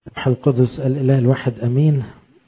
الروح القدس الإله الواحد أمين.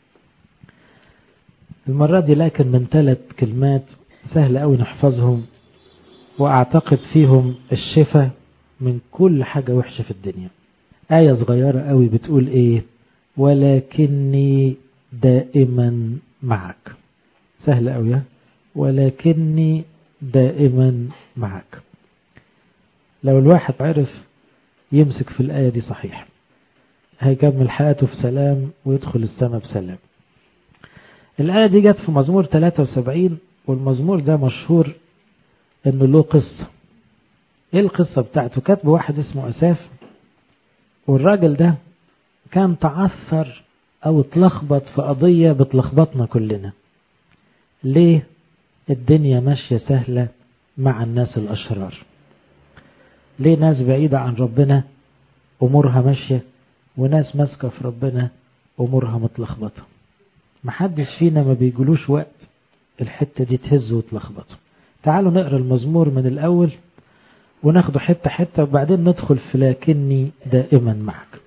المرة دي لكن من 3 كلمات سهل أوي نحفظهم، وأعتقد فيهم الشفاء من كل حاجة وحشة في الدنيا. آية صغيرة أوي بتقول إيه؟ ولكني دائما معك. سهل أوي، ولكني دائما معك. لو الواحد عرف يمسك في الآية دي صحيح هيكمل حياته في سلام ويدخل السماء بسلام. الآية دي جت في مزمور 73، والمزمور ده مشهور انه له قصة. ايه القصة بتاعته؟ كاتب واحد اسمه أساف، والراجل ده كان تعثر او اتلخبط في قضية بتلخبطنا كلنا. ليه الدنيا ماشية سهلة مع الناس الأشرار؟ ليه ناس بعيدة عن ربنا أمورها ماشية، وناس ماسكة في ربنا أمورها متلخبطة؟ محدش فينا ما بيجلوش وقت الحتة دي تهز وتلخبطه. تعالوا نقرأ المزمور من الأول وناخده حتة حتة، وبعدين ندخل في لكني دائما معك.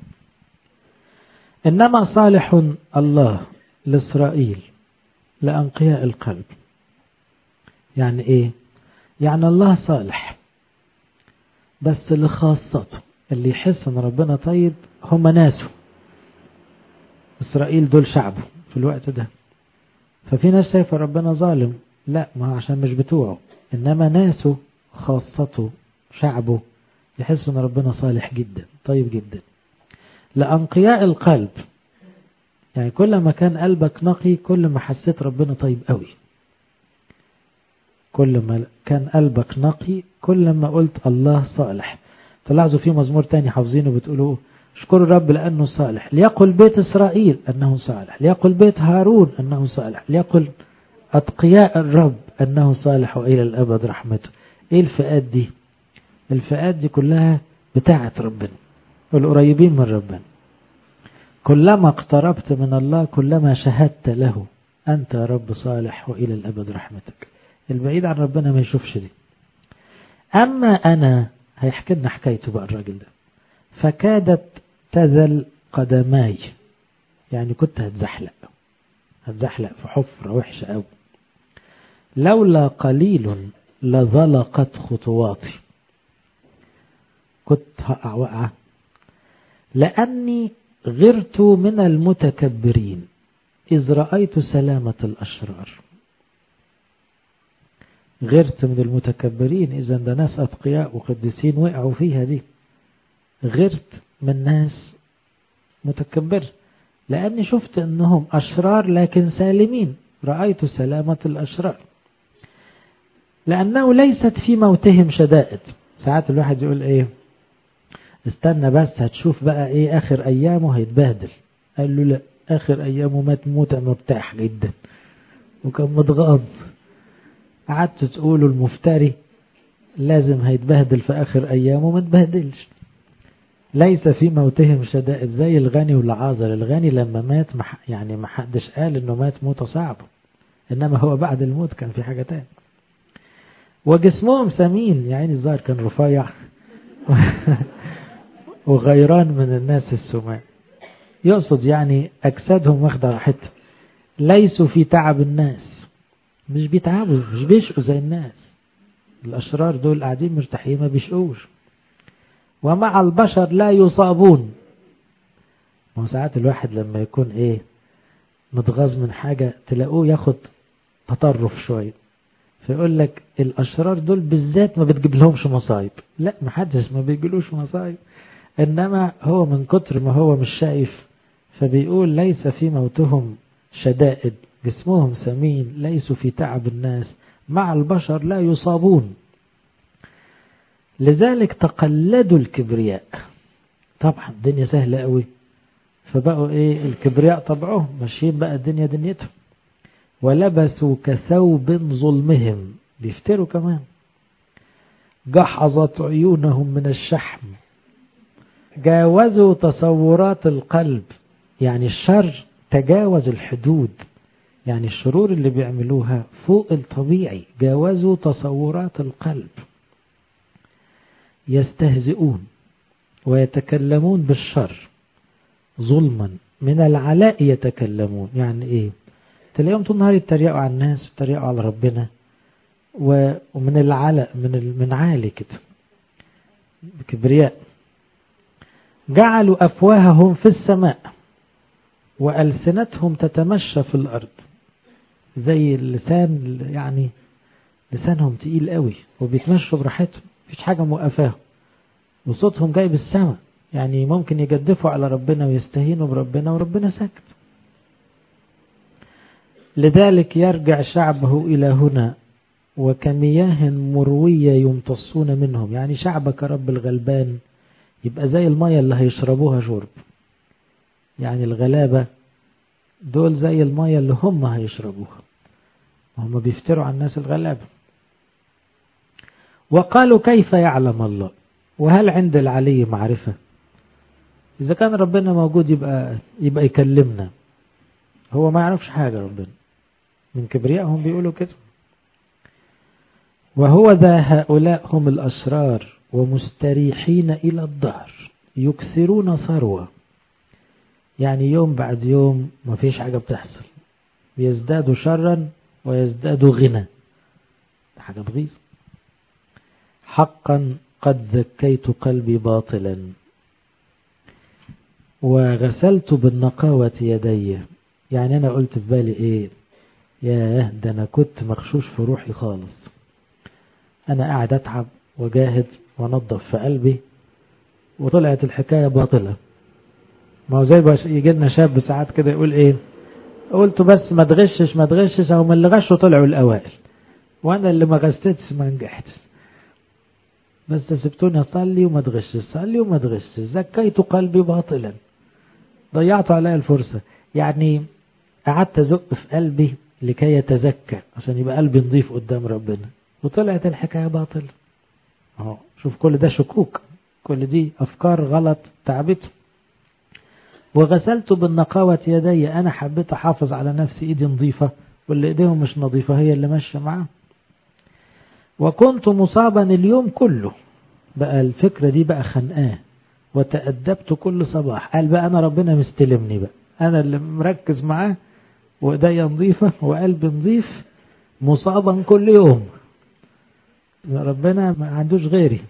إنما صالح الله لإسرائيل لأنقياء القلب. يعني إيه؟ يعني الله صالح بس لخاصته، اللي يحس ان ربنا طيب هم ناسه. إسرائيل دول شعبه في الوقت ده. ففي ناس شايفة ربنا ظالم، لا، ما عشان مش بتوعه، إنما ناسه خاصته شعبه يحس ان ربنا صالح جدا طيب جدا. لأنقياء القلب، يعني كل ما كان قلبك نقي كل ما حسيت ربنا طيب قوي. كل ما كان قلبك نقي كل ما قلت الله صالح. تلاحظوا في مزمور تاني حافظينه بتقولوا اشكروا الرب لأنه صالح، ليقل بيت إسرائيل أنه صالح، ليقل بيت هارون أنه صالح، ليقل أتقياء الرب أنه صالح وإلى الأبد رحمته. إيه الفئات دي؟ الفئات دي كلها بتاعة ربنا والقريبين من ربنا. كلما اقتربت من الله كلما شهدت له أنت يا رب صالح وإلى الأبد رحمتك. البعيد عن ربنا ما يشوفش دي. أما أنا، هيحكي لنا حكايته بقى الراجل ده. فكادت تذل قدماي، يعني كنت هتزحلق في حفرة وحشة أوي. لولا قليل لظلقت خطواتي، كنت هقع وقعة. لأني غرت من المتكبرين إذ رأيت سلامة الأشرار. غرت من المتكبرين، إذا ده ناس أتقياء وقديسين وقعوا فيها دي. غرت من ناس متكبر لأني شفت أنهم أشرار لكن سالمين. رأيت سلامة الأشرار لأنه ليست في موتهم شدائد. ساعات الواحد يقول إيه، استنى بس هتشوف بقى إيه آخر أيامه هيتبهدل. قال له لا، آخر أيامه مات موتة مرتاح جدا وكان متغاظ. قعدت تقولوا المفتري لازم هيتبهدل في آخر أيامه، ما تبهدلش. ليس في موتهم شدائد، زي الغني والعازر. الغني لما مات يعني ما حدش قال انه مات موتة صعبة، انما هو بعد الموت كان في حاجة تاني. وجسمهم سمين، يعني الظاهر كان رفيع وغيران من الناس السماء. يقصد يعني اجسادهم واخدة راحتها. ليسوا في تعب الناس، مش بيتعبوا، مش بيشقوا زي الناس. الاشرار دول قاعدين مرتاحين ما بيشقوش. ومع البشر لا يصابون. وساعات الواحد لما يكون ايه متغاظ من حاجة تلاقوه ياخد تطرف شوية، فيقول لك الأشرار دول بالذات ما بتجيب لهمش مصايب. لا، محدش ما بيجيلوش مصايب، إنما هو من كتر ما هو مش شايف فبيقول ليس في موتهم شدائد، جسمهم سمين، ليسوا في تعب الناس، مع البشر لا يصابون. لذلك تقلدوا الكبرياء. طبعا الدنيا سهلة قوي، فبقوا ايه الكبرياء طبعهم ماشيين بقى الدنيا دنيتهم. ولبسوا كثوب ظلمهم، بيفتروا كمان. جحظت عيونهم من الشحم، جاوزوا تصورات القلب. يعني الشر تجاوز الحدود، يعني الشرور اللي بيعملوها فوق الطبيعي، جاوزوا تصورات القلب. يستهزئون ويتكلمون بالشر ظلما من العلاء يتكلمون. يعني ايه؟ تلاقيهم طول النهار يتريقوا على الناس، يتريقوا على ربنا، ومن العلاء، من عالي كده، كبرياء. جعلوا أفواههم في السماء وألسنتهم تتمشى في الأرض. زي اللسان، يعني لسانهم تقيل قوي وبيتمشوا براحتهم، مفيش حاجة موقفاهم، وصوتهم جاي بالسماء. يعني ممكن يجدفوا على ربنا ويستهينوا بربنا وربنا ساكت. لذلك يرجع شعبه إلى هنا وكمياه مروية يمتصون منهم. يعني شعبك رب الغلبان يبقى زي المية اللي هيشربوها شرب. يعني الغلابة دول زي المية اللي هم هيشربوها، هم بيفتروا عن الناس الغلابة. وقالوا كيف يعلم الله؟ وهل عند العلي معرفة؟ إذا كان ربنا موجود يبقى يكلمنا، هو ما يعرفش حاجة ربنا. من كبريائهم بيقولوا كده. وهو ذا هؤلاء هم الأشرار ومستريحين إلى الدهر يكثرون ثروة. يعني يوم بعد يوم ما فيش حاجة بتحصل، يزدادوا شرا ويزدادوا غنى. حاجة تغيظ. حقا قد زكيت قلبي باطلا وغسلت بالنقاوة يدي. يعني أنا قلت في بالي إيه؟ ياه، ده أنا كنت مغشوش في روحي خالص. أنا قاعد أتعب وجاهد ونظف في قلبي، وطلعت الحكاية باطلة. ما هو زي يجي لنا شاب ساعات كده يقول إيه؟ قلت بس ما تغشش، أو من اللي غشوا طلعوا الأوائل، وأنا اللي ما غشتش ما نجحتش. بس سبتوني أصلي وما تغشش، زكيت قلبي باطلا، ضيعت علي الفرصة. يعني قعدت أزق في قلبي لكي يتزكى، عشان يبقى قلبي نظيف قدام ربنا، وطلعت الحكاية باطل. اهو شوف، كل ده شكوك، كل دي أفكار غلط تعبته. وغسلت بالنقاوة يدي. أنا حبيت أحافظ على نفسي، إيدي نظيفة، واللي إيديهم مش نظيفة هي اللي ماشية معاه. وكنت مصابا اليوم كله. بقى الفكرة دي بقى خنقاه. وتأدبت كل صباح. قال بقى أنا ربنا مستلمني، بقى أنا اللي مركز معاه، وإيديا نظيفة وقلبي نظيف، مصابا كل يوم. ربنا ما عندوش غيري.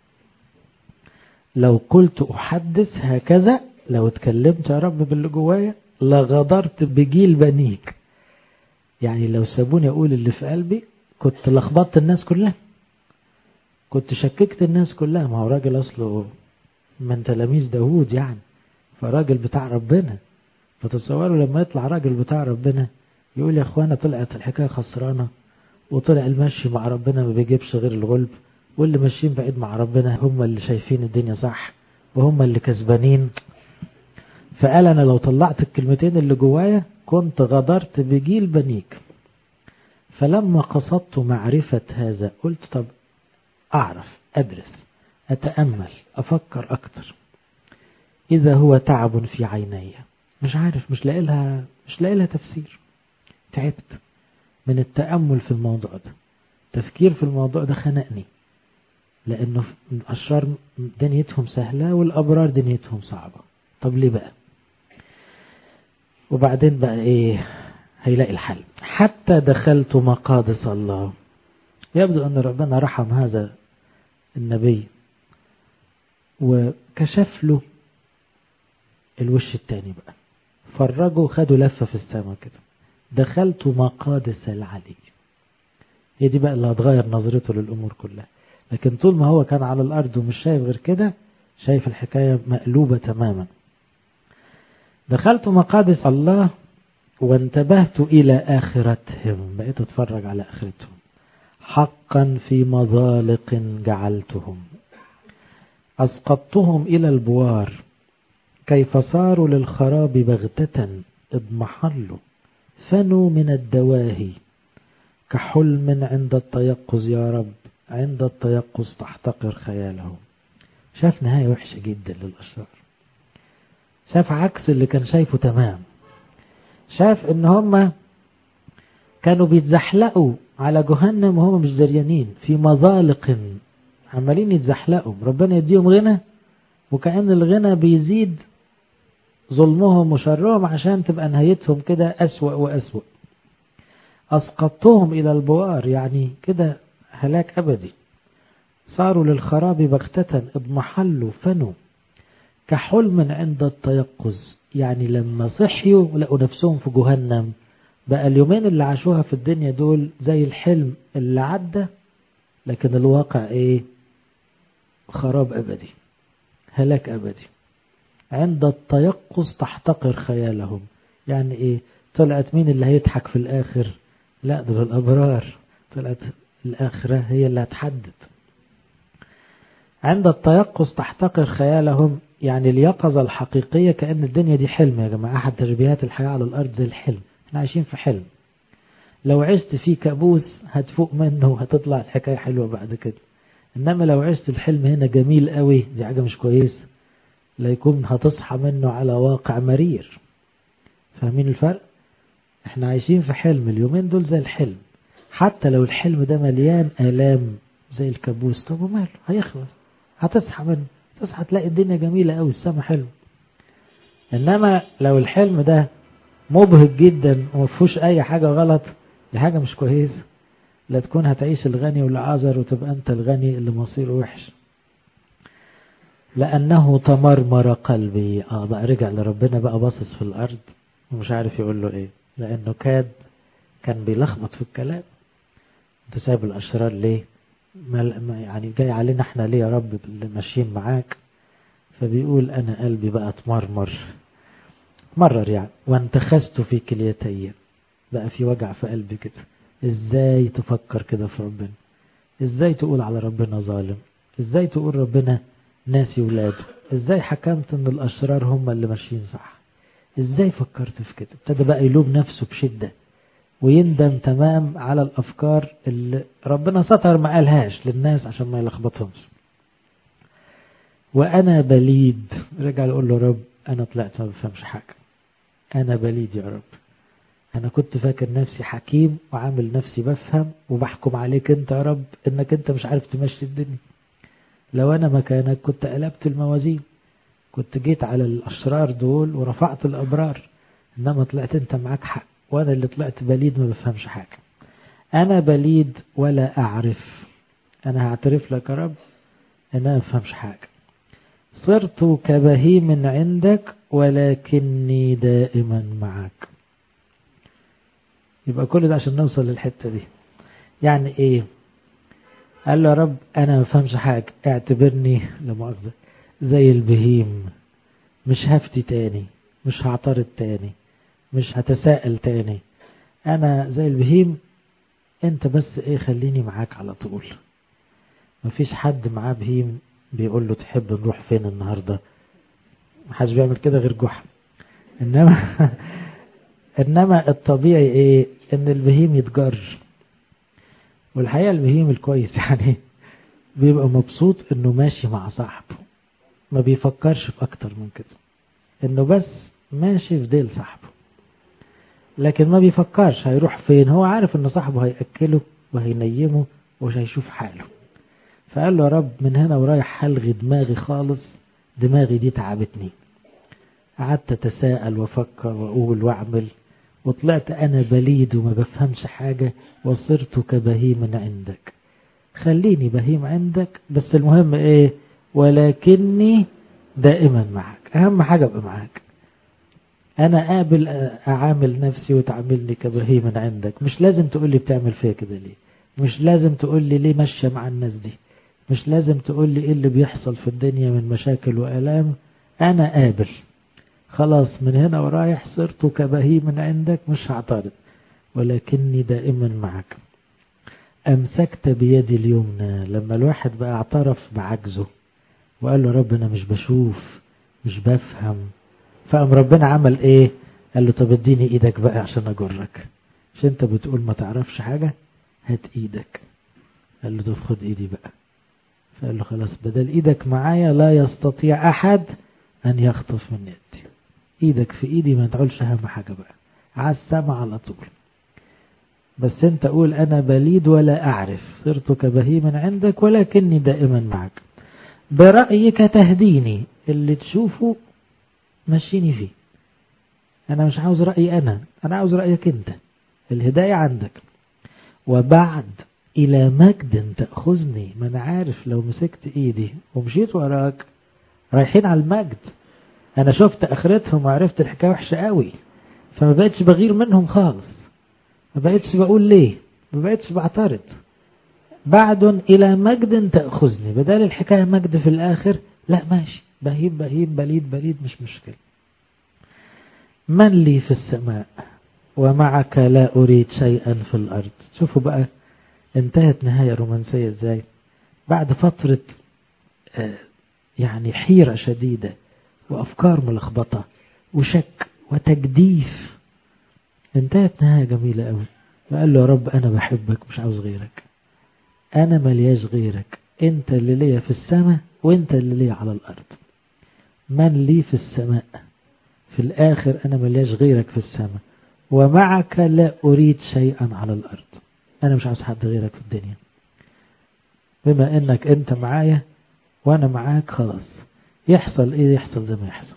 لو قلت أحدث هكذا، لو اتكلمت يا رب باللي جوايا، لغدرت بجيل بنيك. يعني لو سابوني أقول اللي في قلبي كنت لخبطت الناس كلها، كنت شككت الناس كلها. ما هو راجل أصله من تلاميذ داود يعني، فراجل بتاع ربنا. فتصوروا لما يطلع راجل بتاع ربنا يقول يا أخوانا طلعت الحكاية خسرانة، وطلع المشي مع ربنا ما بيجيبش غير الغلب، واللي ماشيين بعيد مع ربنا هم اللي شايفين الدنيا صح وهم اللي كسبانين. فقال أنا لو طلعت الكلمتين اللي جوايا كنت غدرت بجيل بنيك. فلما قصدت معرفة هذا قلت طب أعرف، أدرس، أتأمل، أفكر أكتر. إذا هو تعب في عيني، مش عارف، مش لاقي لها تفسير. تعبت من التأمل في الموضوع ده، تفكير في الموضوع ده خنقني، لأنه الأشرار دنيتهم سهلة والأبرار دنيتهم صعبة. طب ليه بقى؟ وبعدين بقى إيه؟ هيلاقي الحل. حتى دخلت مقادس الله. يبدو أن ربنا رحم هذا النبي وكشف له الوش التاني بقى، فرجوا خدوا لفة في السماء كده. دخلت مقادس العلي. هي دي بقى اللي هتغير نظرته للأمور كلها. لكن طول ما هو كان على الأرض ومش شايف غير كده، شايف الحكاية مقلوبة تماما. دخلت مقادس الله وانتبهت إلى آخرتهم. بقيت أتفرج على آخرتهم. حقا في مضالق جعلتهم، أسقطتهم إلى البوار. كيف صاروا للخراب بغتة اضمحلوا. فنوا من الدواهي كحلم عند التيقظ. يا رب عند التيقظ تحتقر خيالهم. شاف نهاية وحشة جدا للأشرار. شاف عكس اللي كان شايفه تمام. شاف ان هم كانوا بيتزحلقوا على جهنم وهم مش دريانين، في مضالق عمالين يتزحلقوا. ربنا يديهم غنى، وكأن الغنى بيزيد ظلمهم وشرهم عشان تبقى نهايتهم كده أسوأ وأسوأ. أسقطتهم إلى البوار، يعني كده هلاك أبدي. صاروا للخراب بغتة، اضمحلوا فنوا كحلم عند التيقظ. يعني لما صحيوا لقوا نفسهم في جهنم، بقى اليومين اللي عاشوها في الدنيا دول زي الحلم اللي عدى، لكن الواقع ايه؟ خراب أبدي، هلاك أبدي. عند التيقظ تحتقر خيالهم. يعني ايه؟ طلعت مين اللي هيضحك في الآخر؟ لا، دول الأبرار. طلعت الآخرة هي اللي هتحدد. عند التيقظ تحتقر خيالهم، يعني اليقظة الحقيقية كأن الدنيا دي حلم. يا جماعة، أحد تشبيهات الحياة على الأرض زي الحلم. احنا عايشين في حلم، لو عشت فيه كابوس هتفوق منه وهتطلع الحكاية حلوة بعد كده. إنما لو عشت الحلم هنا جميل قوي، دي حاجة مش كويسة، لا يكون هتصحى منه على واقع مرير. فاهمين الفرق؟ احنا عايشين في حلم، اليومين دول زي الحلم، حتى لو الحلم ده مليان آلام زي الكابوس، طب وماله، هيخلص، هتصحى منه، تصحى تلاقي الدنيا جميلة قوي، السما حلو. إنما لو الحلم ده مبهج جدا ومفهوش أي حاجة غلط، دي حاجة مش كويسة. لا تكون هتعيش الغني والعازر وتبقى أنت الغني اللي مصيره وحش. لأنه تمرمر قلبي. بقى رجع لربنا، بقى باصص في الأرض ومش عارف يقول له إيه، لأنه كان بيلخبط في الكلام. أنت سايب الأشرار ليه؟ يعني جاي علينا احنا ليه يا رب اللي ماشيين معاك؟ فبيقول أنا قلبي بقى مرر يعني، وانتخست في كليتي. بقى في وجع في قلبي كده. ازاي تفكر كده في ربنا؟ ازاي تقول على ربنا ظالم؟ ازاي تقول ربنا ناسي ولاده؟ ازاي حكمت ان الاشرار هم اللي ماشيين صح؟ ازاي فكرت في كده؟ ابتدى بقى يلوم نفسه بشدة ويندم تمام على الافكار اللي ربنا ستر ما قالهاش للناس عشان ما يلخبطهمش. وانا بليد، رجع يقول له رب انا طلعت ما بفهمش حاجة، انا بليد يا رب. أنا كنت فاكر نفسي حكيم وعامل نفسي بفهم وبحكم عليك أنت يا رب إنك أنت مش عارف تمشي الدنيا. لو أنا مكانك كنت قلبت الموازين، كنت جيت على الأشرار دول ورفعت الأبرار. إنما طلعت أنت معاك حق، وأنا اللي طلعت بليد ما بفهمش حاجة. أنا بليد ولا أعرف. أنا هعترف لك يا رب إن أنا ما بفهمش حاجة. صرت كبهيم عندك ولكني دائما معك. يبقى كل ده عشان نوصل للحتة دي. يعني ايه؟ قال له يا رب انا ما فهمش حاجة، اعتبرني لمؤاخذة زي البهيم، مش هفتي تاني، مش هعترض تاني، مش هتساءل تاني. انا زي البهيم، انت بس ايه خليني معاك على طول. مفيش حد معاه بهيم بيقول له تحب نروح فين النهاردة؟ محدش بيعمل كده غير جحا. انما انما الطبيعي ايه؟ ان البهيم يتجر. والحقيقة البهيم الكويس يعني بيبقى مبسوط انه ماشي مع صاحبه، ما بيفكرش في اكتر من كده، انه بس ماشي في ديل صاحبه، لكن ما بيفكرش هيروح فين. هو عارف ان صاحبه هيأكله وهينيمه ومش هيشوف حاله. فقال له يا رب من هنا ورايح هلغي دماغي خالص، دماغي دي تعبتني، قعدت اتساءل وافكر واقول واعمل، وطلعت انا بليد وما بفهمش حاجة، وصرت كبهيم عندك. خليني بهيم عندك، بس المهم ايه؟ ولكني دائما معك. اهم حاجة ابقى معاك. انا قابل اعامل نفسي وتعاملني كبهيم عندك. مش لازم تقول لي بتعمل فيا كده ليه، مش لازم تقول لي ليه ماشية مع الناس دي، مش لازم تقول لي ايه اللي بيحصل في الدنيا من مشاكل وآلام. انا قابل خلاص، من هنا ورايح صرت كبهيم عندك، مش هعترض، ولكني دائما معك. أمسكت بيدي اليمنى. لما الواحد بقى اعترف بعجزه وقال له رب أنا مش بشوف مش بفهم، فقام ربنا عمل إيه؟ قال له طب اديني إيدك بقى عشان أجرك، مش أنت بتقول ما تعرفش حاجة؟ هات إيدك. قال له طب خد إيدي بقى. فقال له خلاص، بدل إيدك معايا لا يستطيع أحد أن يخطف من يدي. إيدك في إيدي، ما تقولش أهم حاجة بقى، على السما على طول. بس انت قول انا بليد ولا اعرف، صرت كبهيم عندك ولكني دائما معك. برأيك تهديني، اللي تشوفه مشيني فيه. أنا مش عاوز رأيي أنا عاوز رأيك أنت. الهداية عندك. وبعد إلى مجد تأخذني. ما أنا عارف لو مسكت إيدي ومشيت وراك رايحين على المجد. أنا شفت آخرتهم وعرفت الحكاية وحشة قوي، فما بقتش بغير منهم خالص، ما بقتش بقول ليه، ما بقتش بعترض. بعد إلى مجد تأخذني، بدل الحكاية مجد في الآخر، لا ماشي، بهيم بهيم بليد بليد، مش مشكلة. من لي في السماء ومعك لا أريد شيئا في الأرض. شوفوا بقى انتهت نهاية رومانسية ازاي، بعد فترة يعني حيرة شديدة وأفكار ملخبطة وشك وتجديف، انتهت نهاية جميلة قوي. وقال له يا رب أنا بحبك مش عاوز غيرك، أنا ملياش غيرك، أنت اللي ليا في السماء وأنت اللي ليا على الأرض. من لي في السماء، في الآخر أنا ملياش غيرك في السماء، ومعك لا أريد شيئا على الأرض. أنا مش عاوز حد غيرك في الدنيا، بما أنك أنت معايا وأنا معاك خلاص، يحصل إيه يحصل زي ما يحصل.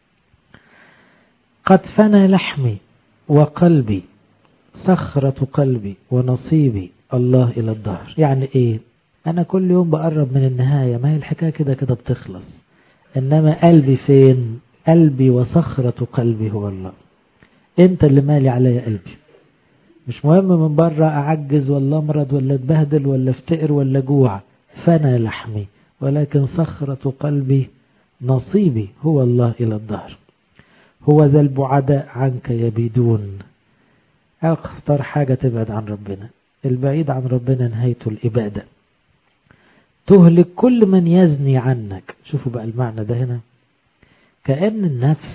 قد فنى لحمي وقلبي، صخرة قلبي ونصيبي الله إلى الدهر. يعني إيه؟ أنا كل يوم بقرب من النهاية، ما هي الحكاية كده كده بتخلص، إنما قلبي فين؟ قلبي وصخرة قلبي هو الله. أنت اللي مالي علي قلبي، مش مهم من بره أعجز ولا أمرض ولا أتبهدل ولا افتقر ولا جوع، فنى لحمي، ولكن صخرة قلبي نصيبي هو الله إلى الدهر. هو ذا البعداء عنك يبيدون. أخطر حاجة تبعد عن ربنا، البعيد عن ربنا نهايته الإبادة. تهلك كل من يزني عنك. شوفوا بقى المعنى ده هنا، كأن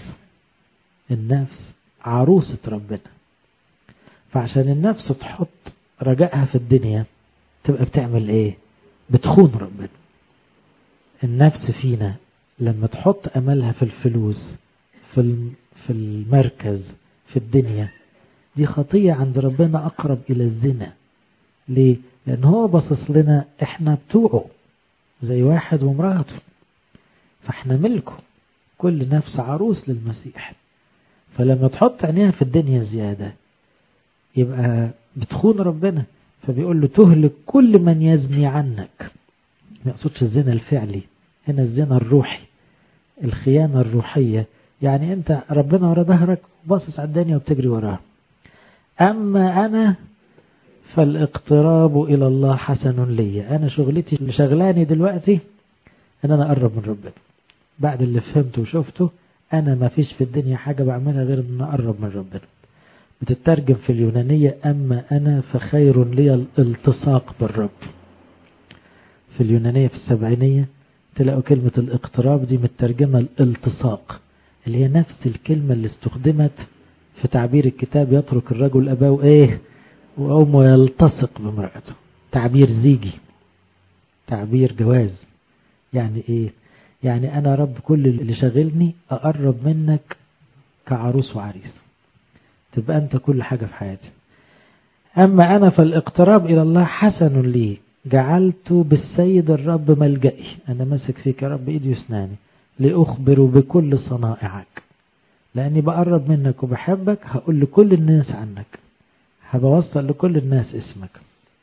النفس عروسة ربنا، فعشان النفس تحط رجائها في الدنيا تبقى بتعمل ايه؟ بتخون ربنا. النفس فينا لما تحط املها في الفلوس، في المركز، في الدنيا، دي خطية عند ربنا اقرب الى الزنا. ليه؟ لان هو باصص لنا احنا بتوعه زي واحد ومراته، فاحنا ملكه، كل نفس عروس للمسيح. فلما تحط عينيها في الدنيا زيادة يبقى بتخون ربنا. فبيقول له تهلك كل من يزني عنك. ما يقصدش الزنا الفعلي هنا، الزنا الروحي، الخيانة الروحية. يعني انت ربنا ورا ظهرك وباصص على الدنيا وبتجري وراها. اما انا فالاقتراب الى الله حسن لي. انا شغلتي اللي شغلاني دلوقتي ان انا اقرب من ربنا. بعد اللي فهمته وشفته، انا ما فيش في الدنيا حاجة بعملها غير ان اقرب من ربنا. بتترجم في اليونانية أما أنا فخير لي الالتصاق بالرب. في اليونانية في السبعينية تلاقوا كلمة الاقتراب دي مترجمة الالتصاق، اللي هي نفس الكلمة اللي استخدمت في تعبير الكتاب يترك الرجل أباه إيه وأمه يلتصق بامرأته. تعبير زيجي، تعبير جواز. يعني إيه؟ يعني أنا رب كل اللي شغلني أقرب منك كعروس وعريس، تبقى أنت كل حاجة في حياتي. أما أنا فالاقتراب إلى الله حسن لي، جعلت بالسيد الرب ملجئي. أنا ماسك فيك يا رب إيدي وسناني، لأخبر بكل صنائعك. لأني بقرب منك وبحبك، هقول لكل الناس عنك، هبوصل لكل الناس اسمك.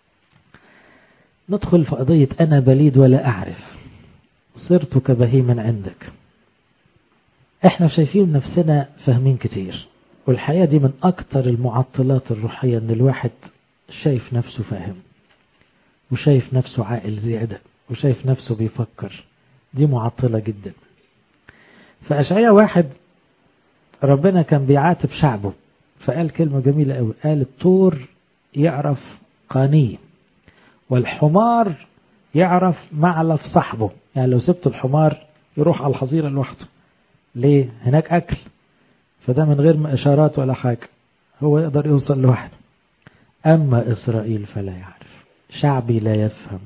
ندخل في قضية أنا بليد ولا أعرف، صرت كبهيما عندك. احنا شايفين نفسنا فاهمين كتير، والحقيقة دي من أكتر المعطلات الروحية، أن الواحد شايف نفسه فاهم وشايف نفسه عاقل زيادة وشايف نفسه بيفكر. دي معطلة جدا. فأشعياء واحد ربنا كان بيعاتب شعبه، فقال كلمة جميلة قوي، قال الطور يعرف قانيه والحمار يعرف معلف صاحبه. يعني لو سبت الحمار يروح على الحظيرة لوحده، ليه؟ هناك أكل، فده من غير إشارات ولا حاجة هو يقدر يوصل لوحده. أما إسرائيل فلا يعرف، شعبي لا يفهم.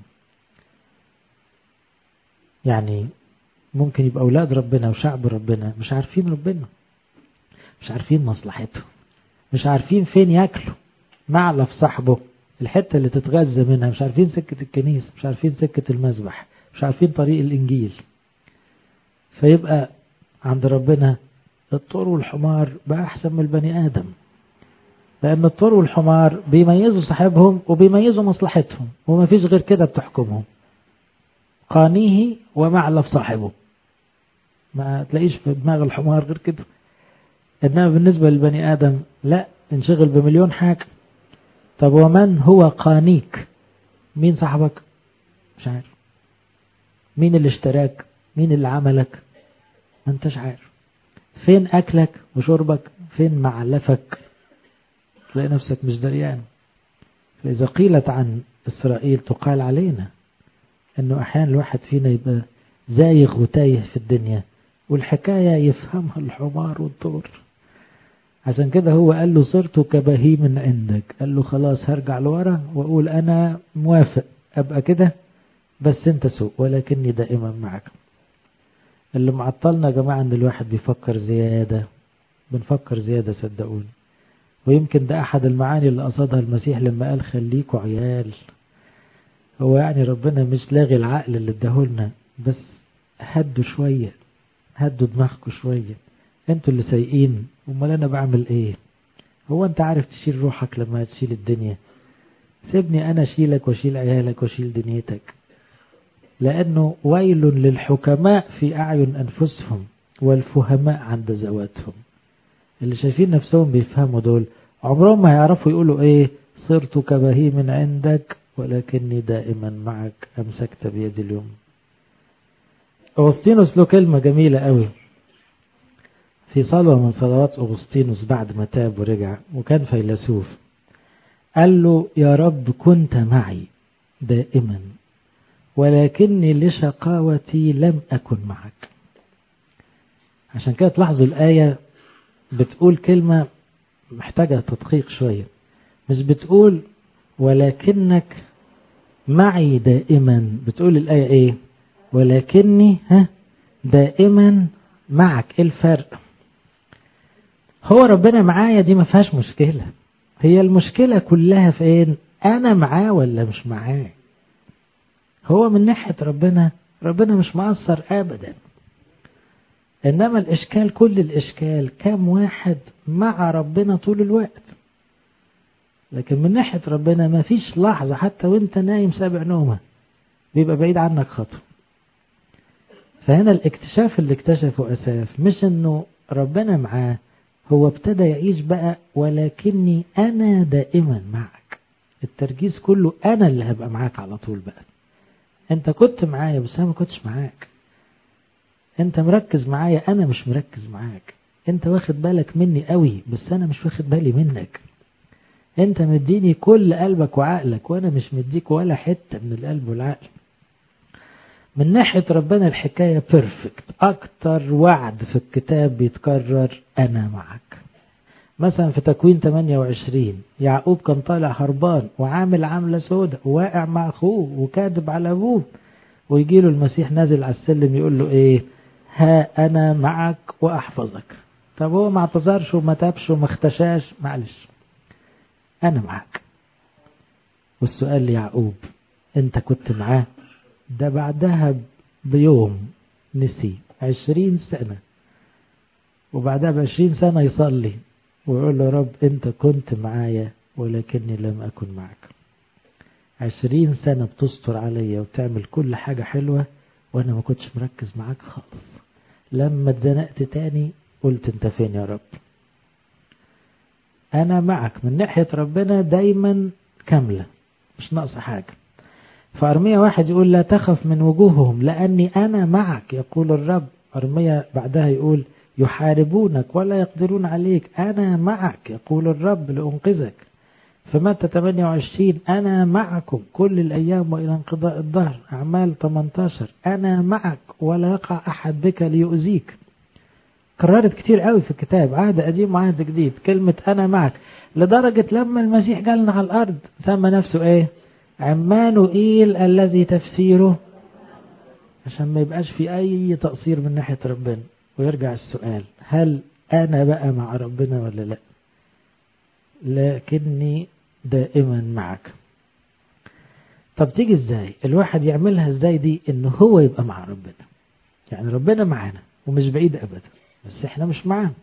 يعني ممكن يبقى أولاد ربنا وشعب ربنا مش عارفين ربنا، مش عارفين مصلحته، مش عارفين فين يأكلوا، معلف صاحبه الحتة اللي تتغذى منها، مش عارفين سكة الكنيسة، مش عارفين سكة المذبح، مش عارفين طريق الإنجيل. فيبقى عند ربنا الطور والحمار بقى أحسن من البني آدم، لأن الطور والحمار بيميزوا صاحبهم وبيميزوا مصلحتهم، وما فيش غير كده بتحكمهم، قانيه ومعلف صاحبه، ما تلاقيش في دماغ الحمار غير كده. إنما بالنسبة للبني آدم لا، تنشغل بمليون حاجة. طب ومن هو قانيك؟ مين صاحبك؟ مش عارف. مين اللي اشتراك؟ مين اللي عملك؟ ما انتش عارف. فين أكلك وشربك؟ فين معلفك؟ تلاقي نفسك مش دريان. فإذا قيلت عن إسرائيل تقال علينا أنه أحيانا الواحد فينا يبقى زايغ وتايه في الدنيا، والحكاية يفهمها الحمار والطور. عشان كده هو قال له صرت كبهيم عندك، قال له خلاص هرجع لورا وأقول أنا موافق أبقى كده، بس أنت سوء ولكني دائما معك. اللي معطلنا يا جماعة أن الواحد بيفكر زيادة، بنفكر زيادة صدقوني. ويمكن ده أحد المعاني اللي قصدها المسيح لما قال خليكوا عيال. هو يعني ربنا مش لاغي العقل اللي اداهولنا، بس هدوا شوية، هدوا دماغكوا شوية، انتوا اللي سايقين، امال انا بعمل ايه؟ هو انت عارف تشيل روحك لما تشيل الدنيا؟ سيبني انا اشيلك واشيل عيالك واشيل دنيتك. لانه ويل للحكماء في اعين انفسهم والفهماء عند ذواتهم. اللي شايفين نفسهم بيفهموا دول عمرهم ما هيعرفوا يقولوا ايه صرت كبهيم عندك ولكني دائما معك امسكت بيدي اليوم. أغسطينوس له كلمة جميلة قوي في صلوة من صلوات أغسطينوس بعد ما تاب ورجع وكان فيلسوف. قال له يا رب كنت معي دائما ولكني لشقاوتي لم أكن معك. عشان كده تلاحظوا الآية بتقول كلمة محتاجة تدقيق شوية. مش بتقول ولكنك معي دائما، بتقول الآية ايه؟ ولكني دائما معك. ايه الفرق؟ هو ربنا معايا دي ما فيهاش مشكلة، هي المشكلة كلها فين؟ انا معاه ولا مش معاه. هو من ناحية ربنا مش مقصر ابدا، انما الاشكال كل الاشكال كام واحد مع ربنا طول الوقت. لكن من ناحية ربنا ما فيش لحظة حتى وانت نايم سابع نومة بيبقى بعيد عنك خطوة. فهنا الاكتشاف اللي اكتشفه أساف مش انه ربنا معاه، هو ابتدى يعيش بقى ولكني انا دائما معك. التركيز كله انا اللي هبقى معاك على طول بقى. انت كنت معايا بس انا ما كنتش معاك. انت مركز معايا انا مش مركز معاك. انت واخد بالك مني قوي بس انا مش واخد بالي منك. انت مديني كل قلبك وعقلك وانا مش مديك ولا حتة من القلب والعقل. من ناحية ربنا الحكاية بيرفكت. اكتر وعد في الكتاب بيتكرر انا معك. مثلا في تكوين 28 يعقوب كان طالع هربان وعامل عاملة سودة وواقع مع اخوه وكاذب على ابوه، ويجي له المسيح نازل على السلم يقول له ايه؟ ها انا معك واحفظك. طب هو ما اعتذرش وما تابش وما اختشاش، معلش انا معك. والسؤال ليعقوب انت كنت معاه؟ ده بعدها بيوم نسي 20 سنة، وبعدها ب20 سنة يصلي ويقول له رب انت كنت معايا ولكني لم اكن معك. 20 سنة بتستر عليا وتعمل كل حاجة حلوة وانا ما كنتش مركز معاك خالص. لما اتزنقت تاني قلت انت فين يا رب؟ انا معك. من ناحية ربنا دايما كاملة مش ناقص حاجة. فأرمية 1 يقول لا تخف من وجوههم لأني أنا معك يقول الرب. أرمية بعدها يقول يحاربونك ولا يقدرون عليك، أنا معك يقول الرب لأنقذك. في متى 28 أنا معكم كل الأيام وإلى انقضاء الدهر. أعمال 18 أنا معك ولا يقع أحد بك ليؤذيك. كررت كتير قوي في الكتاب، عهد قديم وعهد جديد كلمة أنا معك، لدرجة لما المسيح جالنا على الأرض سمى نفسه إيه؟ عمانوئيل الذي تفسيره، عشان ما يبقاش في أي تقصير من ناحية ربنا. ويرجع السؤال هل أنا بقى مع ربنا ولا لا؟ لكني دائما معك. طب تيجي ازاي الواحد يعملها ازاي دي؟ انه هو يبقى مع ربنا، يعني ربنا معانا ومش بعيد ابدا، بس احنا مش معاه.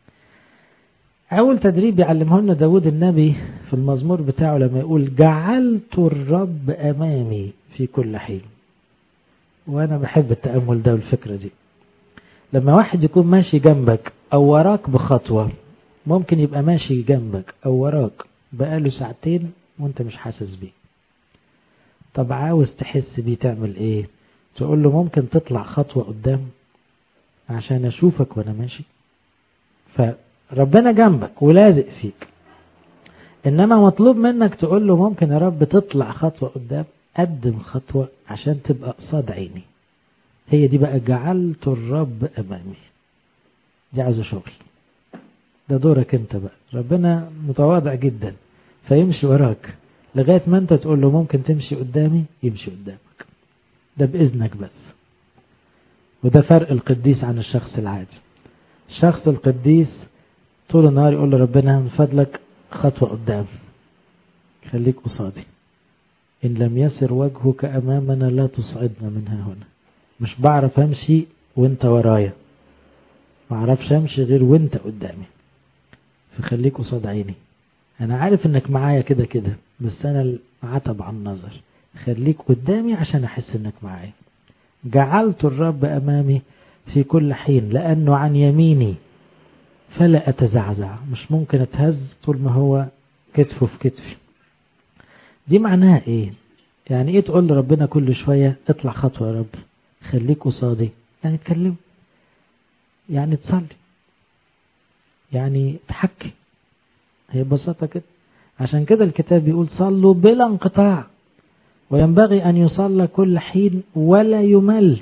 أول تدريب يعلمه لنا داود النبي في المزمور بتاعه لما يقول جعلت الرب أمامي في كل حين. وأنا بحب التأمل ده والفكرة دي. لما واحد يكون ماشي جنبك أو وراك بخطوة، ممكن يبقى ماشي جنبك أو وراك بقاله ساعتين وانت مش حاسس بيه. طب عاوز تحس بيه تعمل ايه؟ تقول له ممكن تطلع خطوة قدام عشان أشوفك وأنا ماشي. فربنا جنبك ولازق فيك، إنما مطلوب منك تقول له ممكن يا رب تطلع خطوة قدام، قدم خطوة عشان تبقى قصاد عيني. هي دي بقى جعلت الرب أمامي. دي عايزة شغل، ده دورك انت بقى. ربنا متواضع جدا فيمشي وراك لغاية ما انت تقول له ممكن تمشي قدامي، يمشي قدامك. ده بإذنك بس. وده فرق القديس عن الشخص العادي. الشخص القديس طول النهار يقول لربنا من فضلك خطوة قدام، خليك قصادي، إن لم يسر وجهك أمامنا لا تصعدنا منها هنا. مش بعرف أمشي وانت ورايا، ما اعرفش أمشي غير وانت قدامي، فخليك قصاد عيني. أنا عارف إنك معايا كده كده، بس أنا عتب عن النظر، خليك قدامي عشان أحس إنك معايا. جعلت الرب أمامي في كل حين لأنه عن يميني فلا أتزعزع. مش ممكن أتهز طول ما هو كتفه في كتفي. دي معناها إيه؟ يعني إيه تقول لربنا كل شوية اطلع خطوة يا رب، خليك قصادي؟ يعني تكلم، يعني تصلي، يعني تحكي. هي ببساطة كده. عشان كده الكتاب بيقول صلوا بلا انقطاع، وينبغي أن يصلى كل حين ولا يمل.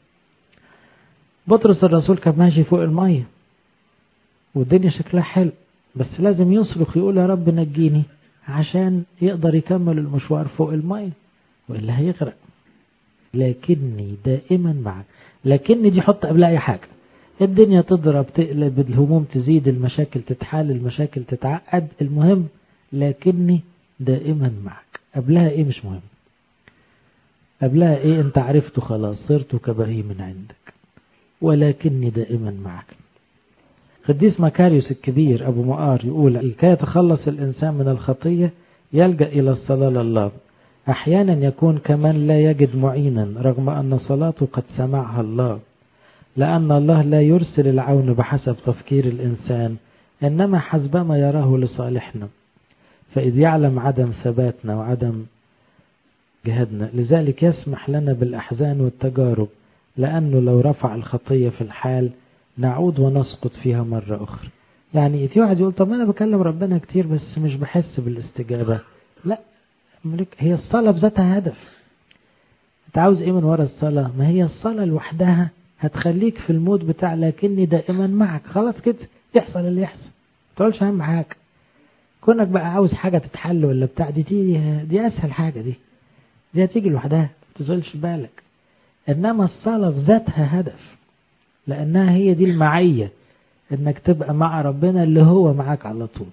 بطرس الرسول كان ماشي فوق المية والدنيا شكلها حلو، بس لازم يصرخ يقول يا رب نجيني عشان يقدر يكمل المشوار فوق المية، وإلا هيغرق. لكني دائما معك. لكني دي حط قبل أي حاجة. الدنيا تضرب تقلب، الهموم تزيد، المشاكل تتحل، المشاكل تتعقد، المهم لكني دائما معك. قبلها ايه مش مهم. قبلها ايه؟ انت عرفته خلاص، صرت كبهيم عندك، ولكني دائما معك. قديس مكاريوس الكبير أبو مقار يقول لكي يتخلص الإنسان من الخطية يلجأ إلى الصلاة لله. أحيانا يكون كمن لا يجد معينا رغم أن صلاته قد سمعها الله، لأن الله لا يرسل العون بحسب تفكير الإنسان، إنما حسبما يراه لصالحنا، فإذ يعلم عدم ثباتنا وعدم جهدنا، لذلك يسمح لنا بالأحزان والتجارب، لأنه لو رفع الخطية في الحال نعود ونسقط فيها مرة أخرى. يعني في واحد يقول طب أنا بكلم ربنا كتير بس مش بحس بالاستجابة. لا، هي الصلاة بذاتها هدف. أنت عاوز إيه من وراء الصلاة؟ ما هي الصلاة لوحدها هتخليك في المود بتاع لكني دائما معك. خلاص كده، يحصل اللي يحصل، ما تقولش أهم حاجة. كونك بقى عاوز حاجة تتحل ولا بتاع، دي أسهل حاجة، دي هتيجي لوحدها، ما تشغلش بالك. إنما الصلاة بذاتها هدف، لأنها هي دي المعية، إنك تبقى مع ربنا اللي هو معاك على طول.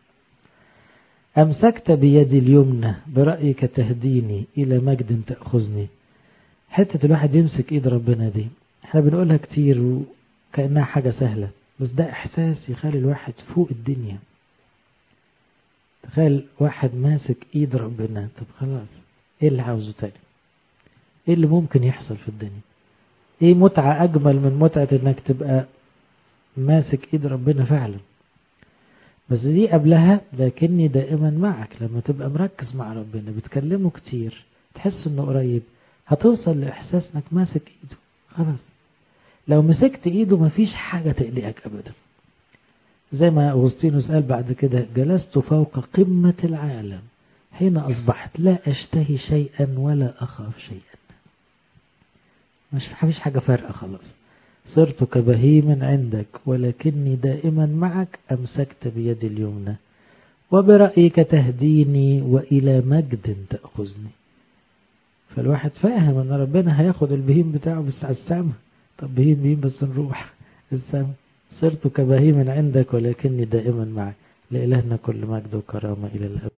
أمسكت بيدي اليمنى برأيك تهديني إلى مجد تأخذني. حتة الواحد يمسك إيد ربنا دي احنا بنقولها كتير وكأنها حاجة سهلة، بس ده إحساس يخلي الواحد فوق الدنيا. تخيل واحد ماسك إيد ربنا، طب خلاص إيه اللي عاوزه تاني؟ إيه اللي ممكن يحصل في الدنيا؟ إيه متعة أجمل من متعة إنك تبقى ماسك إيد ربنا فعلا؟ بس دي قبلها لكني دائما معك. لما تبقى مركز مع ربنا بتكلمه كتير تحس إنه قريب، هتوصل لإحساس إنك ماسك إيده. خلاص لو مسكت إيده مفيش حاجة تقلقك أبدا. زي ما أغسطينوس قال بعد كده جلست فوق قمة العالم حين أصبحت لا أشتهي شيئا ولا أخاف شيئا. مش حاجة فارقة خلاص. صرت كبهيم عندك ولكني دائما معك، أمسكت بيدي اليمنى وبرأيك تهديني وإلى مجد تأخذني. فالواحد فاهم أن ربنا هياخد البهيم بتاعه بس على السماء. طب بهيم بس نروح السماء. صرت كبهيم عندك ولكني دائما معك. لإلهنا كل مجد وكرامة إلى الأبد.